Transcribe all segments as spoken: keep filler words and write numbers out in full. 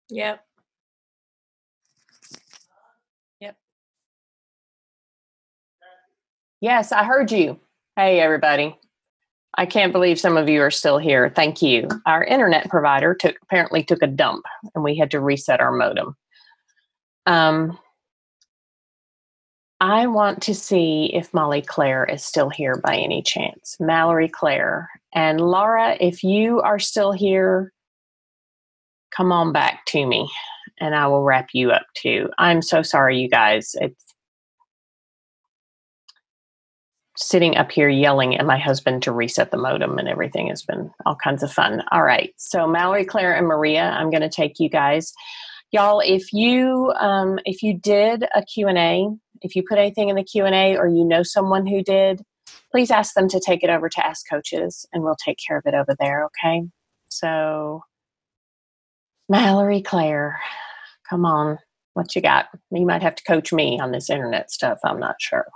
Yep. Yep. Yes, I heard you. Hey, everybody. I can't believe some of you are still here. Thank you. Our internet provider took apparently took a dump, and we had to reset our modem. Um, I want to see if Molly Claire is still here by any chance. Mallory Claire. And Laura, if you are still here, come on back to me and I will wrap you up too. I'm so sorry, you guys. It's sitting up here yelling at my husband to reset the modem and everything has been all kinds of fun. All right. So Mallory, Claire, and Maria, I'm going to take you guys. Y'all, if you um, if you did a Q and A, if you put anything in the Q and A or you know someone who did, please ask them to take it over to Ask Coaches and we'll take care of it over there, okay? So, Mallory Claire, come on. What you got? You might have to coach me on this internet stuff. I'm not sure.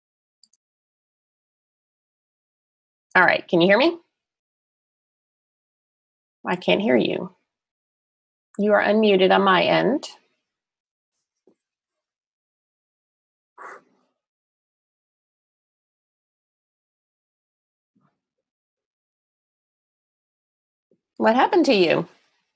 All right. Can you hear me? I can't hear you. You are unmuted on my end. What happened to you?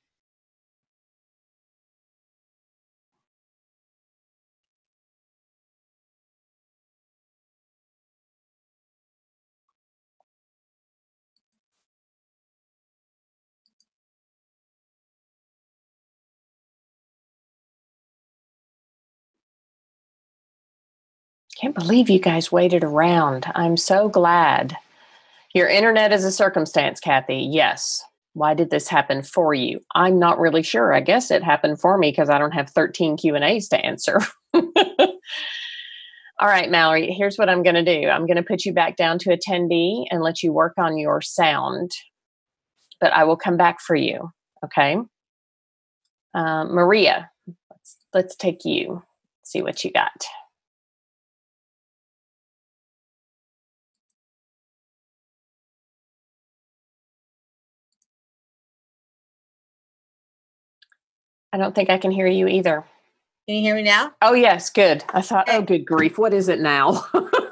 Can't believe you guys waited around. I'm so glad. Your internet is a circumstance, Kathy. Yes. Why did this happen for you? I'm not really sure. I guess it happened for me because I don't have thirteen Q and A's to answer. All right, Mallory, here's what I'm going to do. I'm going to put you back down to attendee and let you work on your sound, but I will come back for you. Okay. Um, Maria, let's, let's take you, see what you got. I don't think I can hear you either. Can you hear me now? Oh, yes. Good. I thought, oh, good grief. What is it now?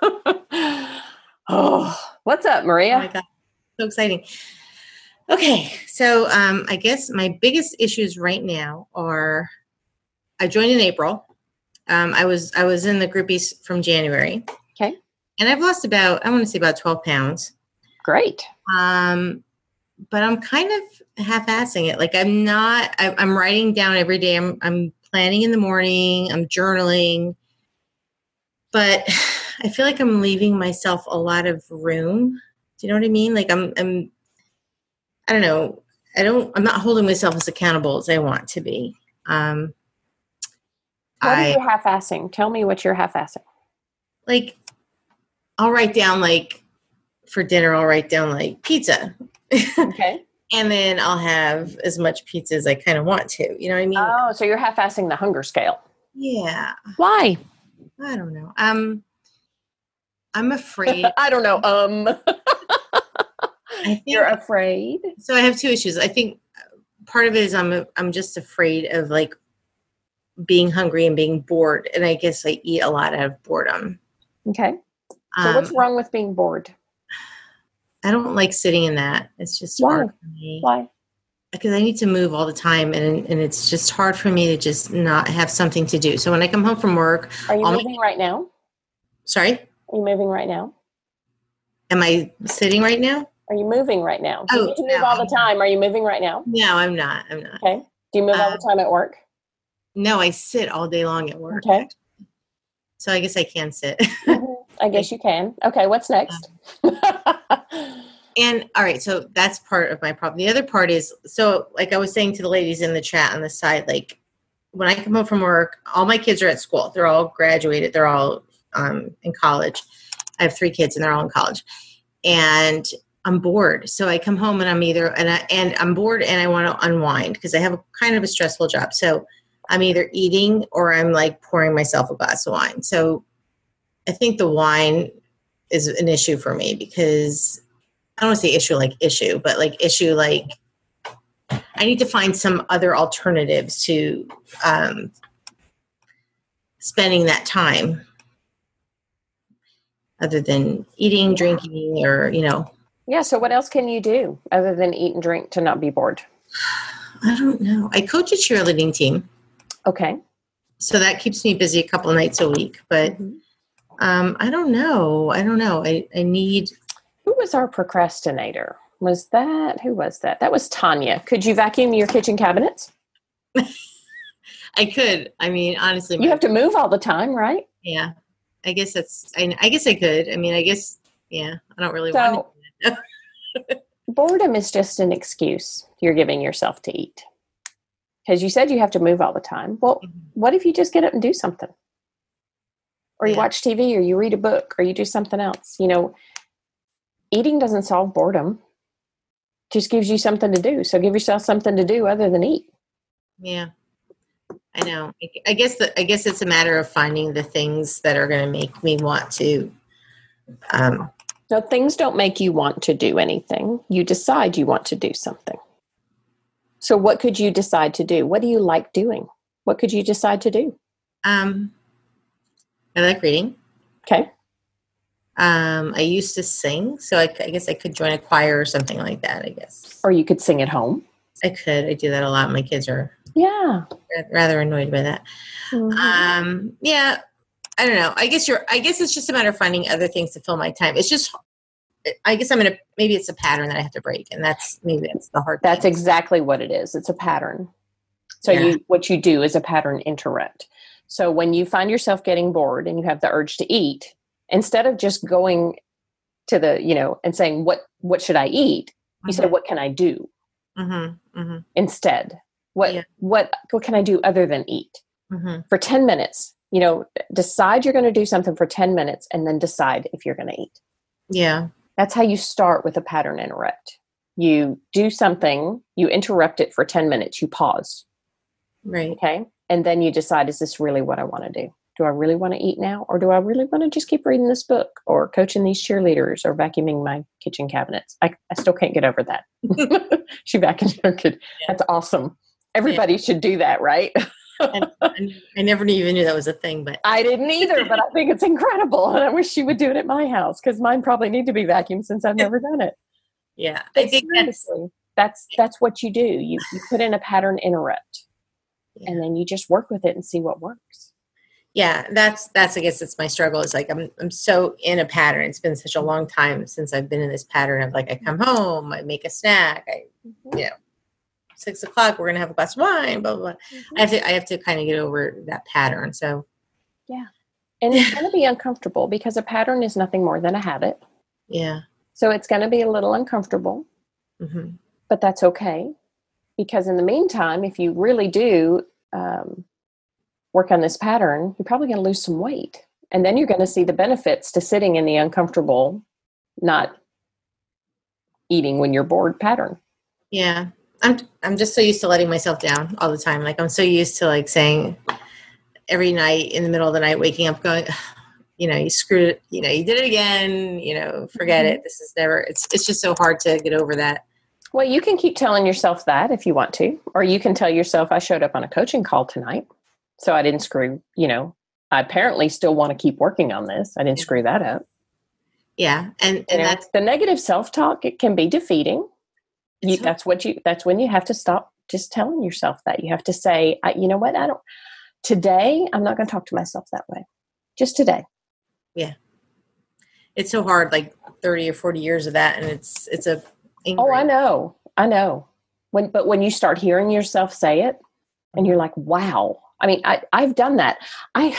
Oh, what's up, Maria? Oh my God. So exciting. Okay. So um, I guess my biggest issues right now are I joined in April. Um, I was I was in the groupies from January. Okay. And I've lost about, I want to say about twelve pounds. Great. Um, but I'm kind of half-assing it. Like I'm not, I, I'm writing down every day. I'm, I'm planning in the morning. I'm journaling. But I feel like I'm leaving myself a lot of room. Do you know what I mean? Like I'm, I'm, I don't know. I don't, I'm not holding myself as accountable as I want to be. Um, what I, are you half-assing? Tell me what you're half-assing. Like, I'll write down like, for dinner, I'll write down like pizza. Okay. And then I'll have as much pizza as I kind of want to. You know what I mean? Oh, so you're half-assing the hunger scale. Yeah. Why? I don't know. Um, I'm afraid. I don't know. Um, I think, you're afraid? So I have two issues. I think part of it is I'm I'm just afraid of like being hungry and being bored. And I guess I eat a lot out of boredom. Okay. So um, what's wrong with being bored? I don't like sitting in that. It's just Why? hard for me. Why? Because I need to move all the time, and and it's just hard for me to just not have something to do. So when I come home from work, Are you I'll moving make, right now? Sorry, Are you moving right now? Am I sitting right now? Are you moving right now? Do you Oh, need to move no, all the I'm not. time? Are you moving right now? No, I'm not. I'm not. Okay. Do you move all the Um, time at work? No, I sit all day long at work. Okay. So I guess I can sit. Mm-hmm. I guess you can. Okay. What's next? And all right, so that's part of my problem. The other part is, so like I was saying to the ladies in the chat on the side, like when I come home from work, all my kids are at school. They're all graduated. They're all um, in college. I have three kids and they're all in college. And I'm bored. So I come home and I'm either, and, I, and I'm bored and I want to unwind because I have a kind of a stressful job. So I'm either eating or I'm like pouring myself a glass of wine. So I think the wine is an issue for me because I don't want to say issue like issue, but like issue like I need to find some other alternatives to um, spending that time other than eating, drinking, or, you know. Yeah. So what else can you do other than eat and drink to not be bored? I don't know. I coach a cheerleading team. Okay. So that keeps me busy a couple of nights a week. But Mm-hmm. um, I don't know. I don't know. I, I need. Who was our procrastinator? Was that, who was that? That was Tanya. Could you vacuum your kitchen cabinets? I could. I mean, honestly. You have to move all the time, right? Yeah. I guess that's, I, I guess I could. I mean, I guess, yeah, I don't really So, want to. boredom is just an excuse you're giving yourself to eat. Because you said you have to move all the time. Well, Mm-hmm. what if you just get up and do something? Or you Yeah. watch T V, or you read a book, or you do something else. You know, eating doesn't solve boredom. It just gives you something to do. So give yourself something to do other than eat. Yeah. I know. I guess the, I guess it's a matter of finding the things that are going to make me want to. Um, No, things don't make you want to do anything. You decide you want to do something. So what could you decide to do? What do you like doing? What could you decide to do? um, I like reading. Okay. Um, I used to sing, so I, I guess I could join a choir or something like that. I guess. Or you could sing at home. I could. I do that a lot. My kids are Yeah. rather annoyed by that. Mm-hmm. Um, yeah, I don't know. I guess you're. I guess it's just a matter of finding other things to fill my time. It's just. I guess I'm in a. Maybe it's a pattern that I have to break, and that's maybe that's the hard. That's thing. exactly what it is. It's a pattern. So Yeah. you, what you do is a pattern interrupt. So when you find yourself getting bored and you have the urge to eat, instead of just going to the, you know, and saying, what, what should I eat? You Mm-hmm. say, what can I do Mm-hmm. Mm-hmm. instead? What, Yeah. what, what can I do other than eat Mm-hmm. for ten minutes? You know, decide you're going to do something for ten minutes and then decide if you're going to eat. Yeah. That's how you start with a pattern interrupt. You do something, you interrupt it for ten minutes, you pause. Right. Okay. And then you decide, is this really what I want to do? Do I really want to eat now? Or do I really want to just keep reading this book or coaching these cheerleaders or vacuuming my kitchen cabinets? I, I still can't get over that. She vacuumed her kid. Yeah. That's awesome. Everybody yeah. should do that, right? and, and I never even knew that was a thing, but I didn't either, but I think it's incredible. And I wish she would do it at my house because mine probably need to be vacuumed since I've never done it. Yeah. But I think that's, that's, that's what you do. You, you put in a pattern interrupt. Yeah. And then you just work with it and see what works. Yeah, that's that's I guess it's my struggle. It's like I'm I'm so in a pattern. It's been such a long time since I've been in this pattern of like I come home, I make a snack, I mm-hmm. you know, six o'clock we're gonna have a glass of wine, blah blah blah. Mm-hmm. I have to I have to kind of get over that pattern. So yeah. And it's gonna be uncomfortable because a pattern is nothing more than a habit. Yeah. So it's gonna be a little uncomfortable. Mm-hmm. But that's okay. Because in the meantime, if you really do um, work on this pattern, you're probably going to lose some weight. And then you're going to see the benefits to sitting in the uncomfortable, not eating when you're bored pattern. Yeah. I'm I'm just so used to letting myself down all the time. Like I'm so used to like saying every night in the middle of the night, waking up going, you know, you screwed it, you know, you did it again, you know, forget mm-hmm. it. This is never, it's it's just so hard to get over that. Well, you can keep telling yourself that if you want to, or you can tell yourself, I showed up on a coaching call tonight, so I didn't screw, you know, I apparently still want to keep working on this. I didn't yeah. screw that up. Yeah. And, and you know, that's the negative self-talk. It can be defeating. You, so- that's what you, that's when you have to stop just telling yourself that. You have to say, I, you know what, I don't, today, I'm not going to talk to myself that way. Just today. Yeah. It's so hard, like thirty or forty years of that. And it's, it's a, Angry. Oh, I know. I know. When, but when you start hearing yourself say it and you're like, wow. I mean, I, I've done that. I,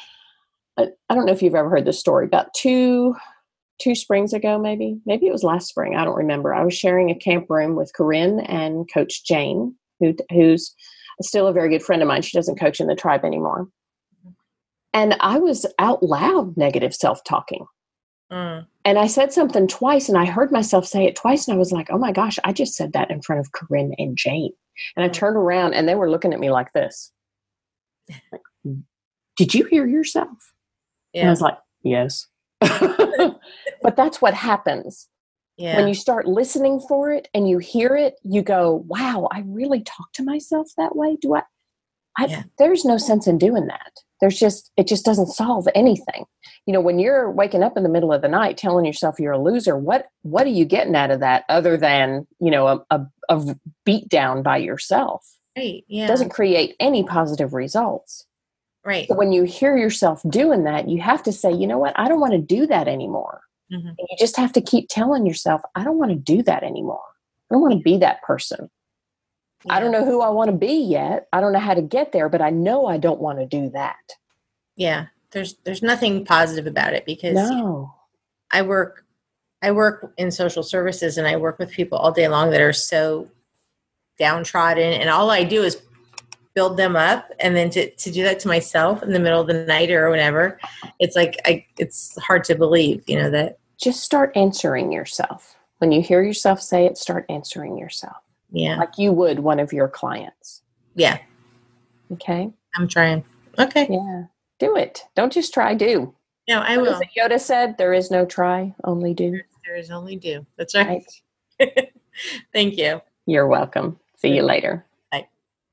I don't know if you've ever heard this story. About two, two springs ago, maybe, maybe it was last spring. I don't remember. I was sharing a camp room with Corinne and Coach Jane, who, who's still a very good friend of mine. She doesn't coach in the tribe anymore. And I was out loud negative self-talking. Mm. And I said something twice and I heard myself say it twice. And I was like, oh my gosh, I just said that in front of Corinne and Jane. And I turned around and they were looking at me like this. Like, did you hear yourself? Yeah. And I was like, yes. But that's what happens. Yeah. When you start listening for it and you hear it, you go, wow, I really talk to myself that way. Do I, I Yeah. There's no sense in doing that. There's just, it just doesn't solve anything. You know, when you're waking up in the middle of the night telling yourself you're a loser, what, what are you getting out of that other than, you know, a, a, a beat down by yourself? Right. Yeah. It doesn't create any positive results. Right. So when you hear yourself doing that, you have to say, you know what? I don't want to do that anymore. Mm-hmm. And you just have to keep telling yourself, I don't want to do that anymore. I don't want to be that person. Yeah. I don't know who I want to be yet. I don't know how to get there, but I know I don't want to do that. Yeah. There's there's nothing positive about it because No. I work I work in social services and I work with people all day long that are so downtrodden, and all I do is build them up, and then to, to do that to myself in the middle of the night or whatever, it's like I it's hard to believe, you know, that. Just start answering yourself. When you hear yourself say it, start answering yourself. Yeah. Like you would one of your clients. Yeah. Okay? I'm trying. Okay. Yeah. Do it. Don't just try, do. No, I What will. is it Yoda said? There is no try, only do. There is only do. That's right. Right. Thank you. You're welcome. See you later. Bye.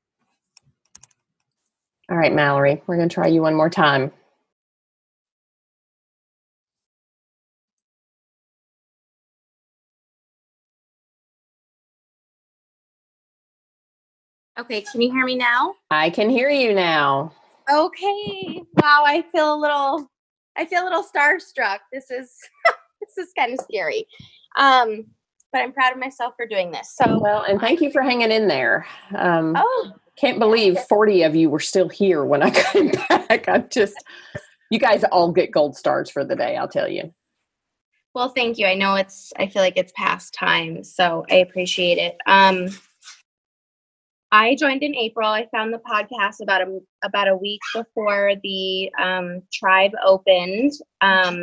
All right, Mallory, we're going to try you one more time. Okay, can you hear me now? I can hear you now. Okay. Wow, I feel a little I feel a little starstruck. This is this is kind of scary. Um, but I'm proud of myself for doing this. So Well, and thank you for hanging in there. Um, Oh, can't believe forty of you were still here when I came back. I just, you guys all get gold stars for the day, I'll tell you. well, thank you. I know it's I feel like it's past time, so I appreciate it. Um I joined in April. I found the podcast about a about a week before the um, tribe opened, um,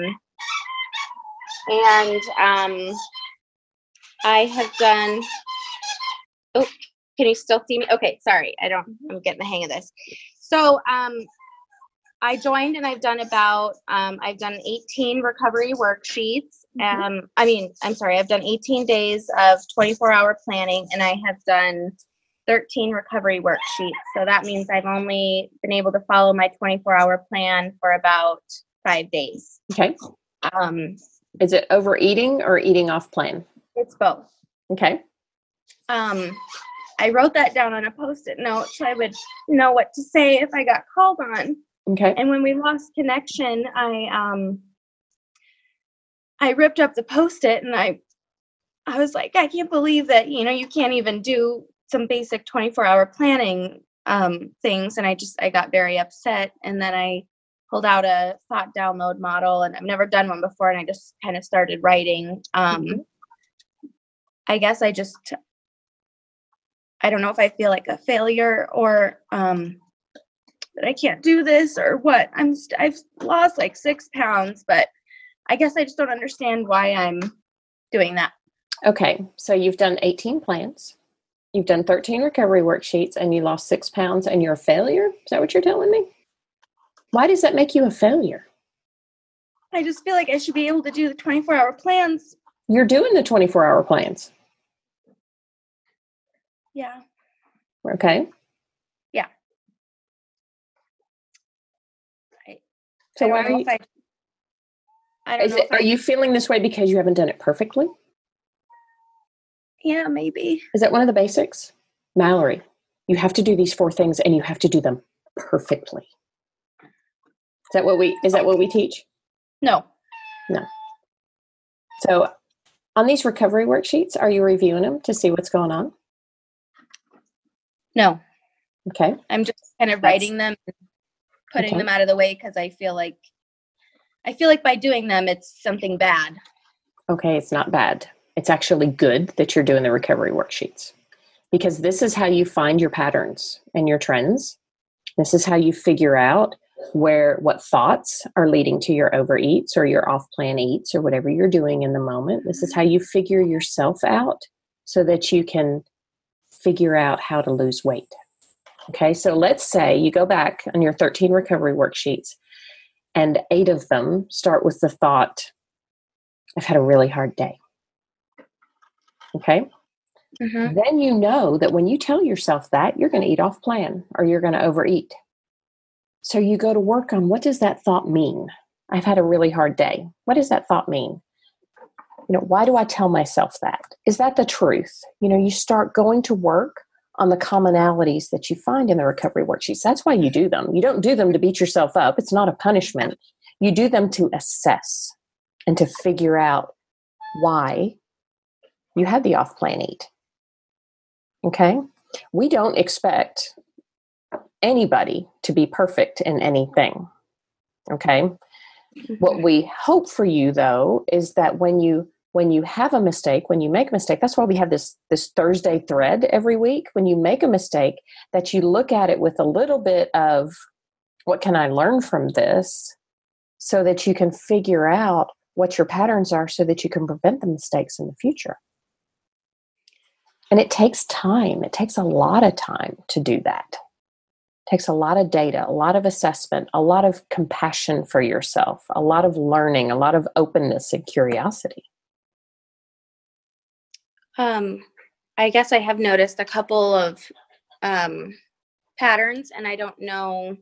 and um, I have done. Oh, can you still see me? Okay, sorry. I don't. I'm getting the hang of this. So, um, I joined and I've done about. Um, I've done eighteen recovery worksheets. Um, I mean, I'm sorry. I've done eighteen days of twenty-four hour planning, and I have done thirteen recovery worksheets. So that means I've only been able to follow my twenty-four hour plan for about five days. Okay. Um, Is it overeating or eating off plan? it's both. Okay. Um, I wrote that down on a post-it note so I would know what to say if I got called on. Okay. And when we lost connection, I um, I ripped up the post-it and I I was like, I can't believe that, you know, you can't even do some basic twenty-four hour planning um, things. And I just, I got very upset. And then I pulled out a thought download model, and I've never done one before. And I just kind of started writing. Um, Mhm. I guess I just, I don't know if I feel like a failure or um, that I can't do this or what. I'm, st- I've lost like six pounds, but I guess I just don't understand why I'm doing that. Okay. So you've done eighteen plans. You've done thirteen recovery worksheets and you lost six pounds and you're a failure? Is that what you're telling me? Why does that make you a failure? I just feel like I should be able to do the twenty-four hour plans. You're doing the twenty-four hour plans. Yeah. Okay. Yeah. I, So I why don't are know you, if I, I don't is know it, if I, are you feeling this way because you haven't done it perfectly? yeah, maybe. Is that one of the basics? Mallory, you have to do these four things and you have to do them perfectly. Is that what we, is that what we teach? No. No. So on these recovery worksheets, are you reviewing them to see what's going on? No. Okay. I'm just kind of That's- writing them, and putting okay. them out of the way because I feel like, I feel like by doing them, it's something bad. Okay, it's not bad. It's actually good that you're doing the recovery worksheets because this is how you find your patterns and your trends. This is how you figure out where, what thoughts are leading to your overeats or your off-plan eats or whatever you're doing in the moment. This is how you figure yourself out so that you can figure out how to lose weight. Okay, so let's say you go back on your thirteen recovery worksheets and eight of them start with the thought, I've had a really hard day. Okay. Mm-hmm. Then you know that when you tell yourself that, you're going to eat off plan or you're going to overeat. So you go to work on, what does that thought mean? I've had a really hard day. What does that thought mean? You know, why do I tell myself that? Is that the truth? You know, you start going to work on the commonalities that you find in the recovery worksheets. That's why you do them. You don't do them to beat yourself up. It's not a punishment. You do them to assess and to figure out why you had the off-plan eat. Okay? We don't expect anybody to be perfect in anything. Okay? Mm-hmm. What we hope for you, though, is that when you when you have a mistake, when you make a mistake, that's why we have this this Thursday thread every week. When you make a mistake, that you look at it with a little bit of, what can I learn from this, so that you can figure out what your patterns are so that you can prevent the mistakes in the future. And it takes time. It takes a lot of time to do that. It takes a lot of data, a lot of assessment, a lot of compassion for yourself, a lot of learning, a lot of openness and curiosity. Um, I guess I have noticed a couple of um, patterns, and I don't know.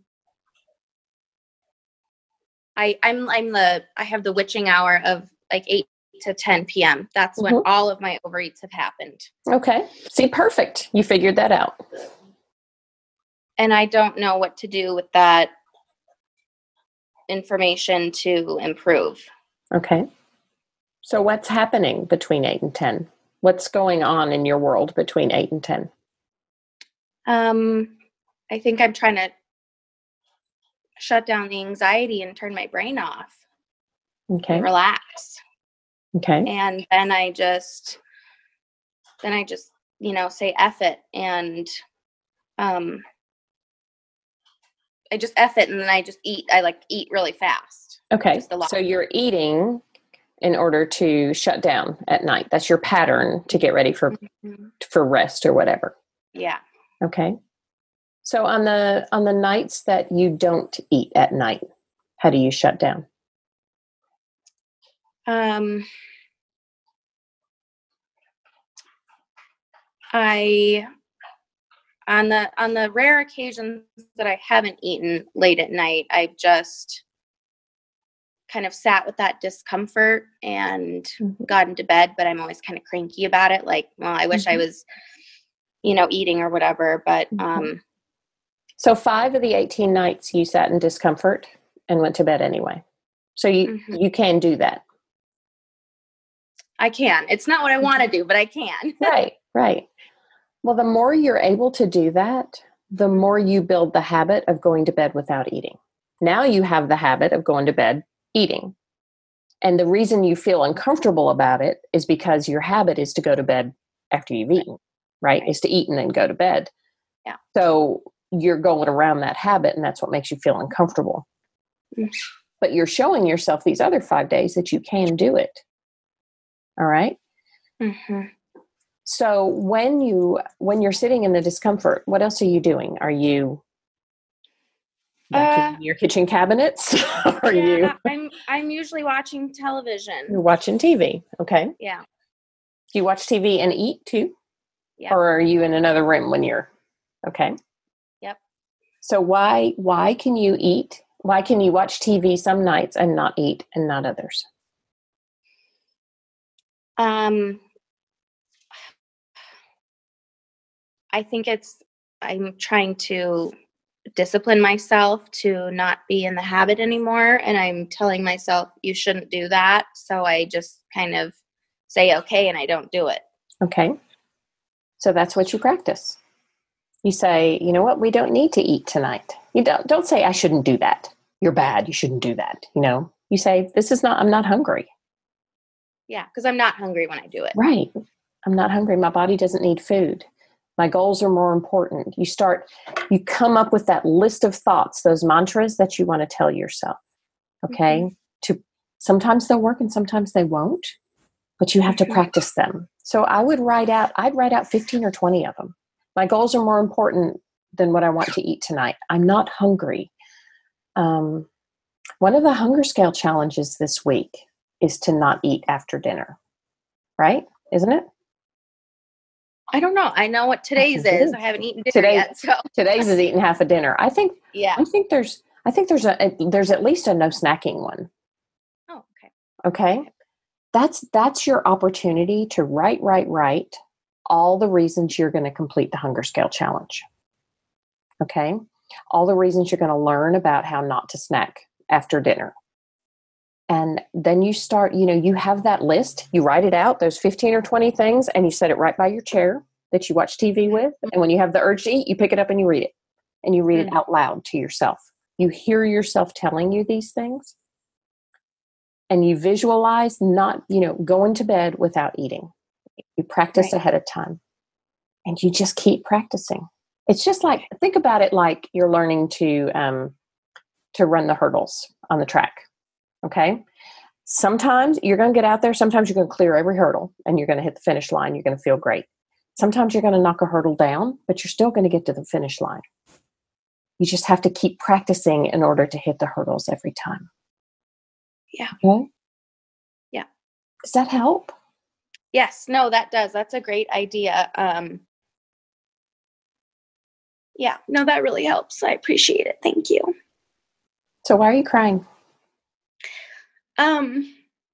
I, I'm I'm the I have the witching hour of like eight to ten p.m. That's when Mhm. all of my overeats have happened. Okay. See, perfect. You figured that out. And I don't know what to do with that information to improve. Okay. So what's happening between eight and ten? What's going on in your world between eight and ten? Um, I think I'm trying to shut down the anxiety and turn my brain off. Okay. And relax. Okay. And then I just, then I just, you know, say F it. And um, I just F it, and then I just eat. I like eat really fast. Okay. Just a lot. So you're eating in order to shut down at night. That's your pattern to get ready for Mm-hmm. for rest or whatever. Yeah. Okay. So on the on the nights that you don't eat at night, how do you shut down? Um, I on the on the rare occasions that I haven't eaten late at night, I've just kind of sat with that discomfort and Mm-hmm. gotten to bed, but I'm always kind of cranky about it. Like, well, I wish Mm-hmm. I was, you know, eating or whatever, but, Mm-hmm. um, So five of the eighteen nights you sat in discomfort and went to bed anyway. So you, mm-hmm. you can do that. I can. It's not what I want to do, but I can. Right, right. Well, the more you're able to do that, the more you build the habit of going to bed without eating. Now you have the habit of going to bed eating. And the reason you feel uncomfortable about it is because your habit is to go to bed after you've eaten, right? Right. Is to eat and then go to bed. Yeah. So you're going around that habit, and that's what makes you feel uncomfortable. Mm-hmm. But you're showing yourself these other five days that you can do it. All right? Mm-hmm. So when you when you're sitting in the discomfort, what else are you doing? Are you vacuuming Uh, your kitchen cabinets? Are yeah, you I'm I'm usually watching television. You're watching T V? Okay. Yeah. Do you watch T V and eat too? Yeah. Or are you in another room when you're okay? Yep. So why why can you eat? Why can you watch T V some nights and not eat and not others? Um, I think it's, I'm trying to discipline myself to not be in the habit anymore. And I'm telling myself, you shouldn't do that. So I just kind of say, okay, and I don't do it. Okay. So that's what you practice. You say, you know what, we don't need to eat tonight. You don't don't say I shouldn't do that. You're bad. You shouldn't do that. You know, you say, this is not, I'm not hungry. Yeah. Cause I'm not hungry when I do it. Right. I'm not hungry. My body doesn't need food. My goals are more important. You start, you come up with that list of thoughts, those mantras that you want to tell yourself. Okay. Mm-hmm. To sometimes they'll work and sometimes they won't, but you have mm-hmm. to practice them. So I would write out, I'd write out fifteen or twenty of them. My goals are more important than what I want to eat tonight. I'm not hungry. Um, one of the hunger scale challenges this week is to not eat after dinner, right? Isn't it? I don't know. I know what today's it is. is. I haven't eaten dinner Today, yet, so today's is eating half a dinner. I think. yeah. I think there's. I think there's a. There's at least a no snacking one. Oh, okay. Okay. That's that's your opportunity to write, write, write all the reasons you're going to complete the hunger scale challenge. Okay. All the reasons you're going to learn about how not to snack after dinner. And then you start, you know, you have that list, you write it out, those fifteen or twenty things, and you set it right by your chair that you watch T V with. And when you have the urge to eat, you pick it up and you read it. And you read Mm. it out loud to yourself. You hear yourself telling you these things. And you visualize not, you know, going to bed without eating. You practice Right. ahead of time. And you just keep practicing. It's just like, think about it like you're learning to um, to run the hurdles on the track. Okay. Sometimes you're going to get out there. Sometimes you're going to clear every hurdle and you're going to hit the finish line. You're going to feel great. Sometimes you're going to knock a hurdle down, but you're still going to get to the finish line. You just have to keep practicing in order to hit the hurdles every time. Yeah. Okay. Yeah. Does that help? Yes. No, that does. That's a great idea. Um, yeah. No, that really helps. I appreciate it. Thank you. So why are you crying? Um,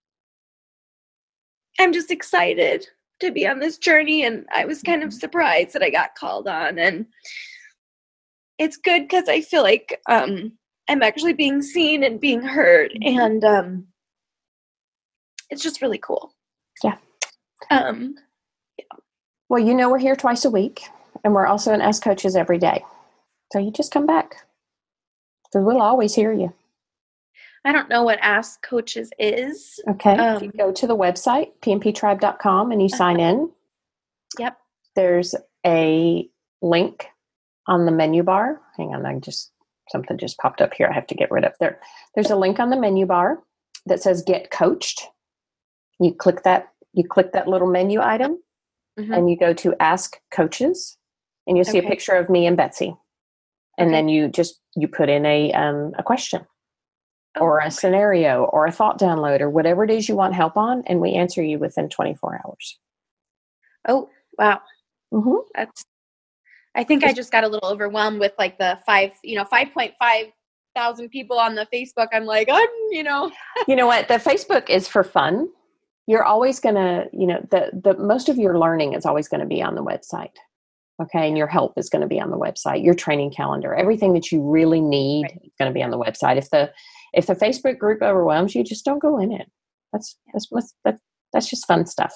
I'm just excited to be on this journey, and I was kind of surprised that I got called on, and it's good because I feel like um, I'm actually being seen and being heard, and um, it's just really cool. Yeah. Um, Well, you know, we're here twice a week, and we're also in Ask Coaches every day. So you just come back because we'll always hear you. I don't know what Ask Coaches is. Okay. Um, if you go to the website, p m p tribe dot com, and you sign in, Yep. there's a link on the menu bar. Hang on, I just, something just popped up here. I have to get rid of there. There's a link on the menu bar that says Get Coached. You click that, you click that little menu item, Mm-hmm. and you go to Ask Coaches, and you'll see Okay. a picture of me and Betsy. And Okay. then you just, you put in a um, a question Oh, or a okay. scenario or a thought download or whatever it is you want help on, and we answer you within twenty-four hours. Oh, wow. Mm-hmm. That's, I think I just got a little overwhelmed with like the five, you know, five point five thousand people on the Facebook. I'm like, I'm, you know. You know what? The Facebook is for fun. You're always going to, you know, the, the most of your learning is always going to be on the website. Okay. And your help is going to be on the website, your training calendar, everything that you really need Right. is going to be on the website. If the, if the Facebook group overwhelms you, just don't go in it. That's, that's, what- that, that's just fun stuff.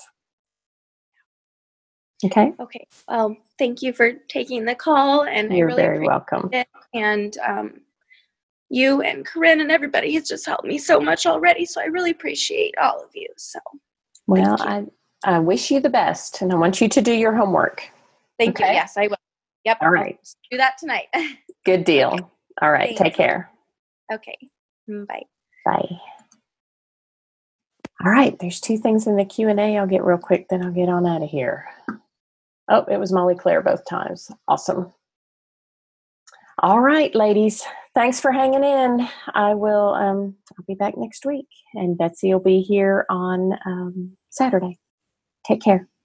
Okay. Okay. Well, thank you for taking the call, and You're I really very appreciate welcome. it. And um, you and Corinne and everybody has just helped me so much already. So I really appreciate all of you. So Well, thank you. I, I wish you the best, and I want you to do your homework. Thank Okay. you. Yes, I will. Yep. All right. I'll do that tonight. Good deal. Okay. All right. Thanks. Take care. Okay. Bye. Bye. All right. There's two things in the Q and A. I'll get real quick, then I'll get on out of here. Oh, it was Molly Claire both times. Awesome. All right, ladies. Thanks for hanging in. I will, um, I'll be back next week, and Betsy will be here on um, Saturday. Take care.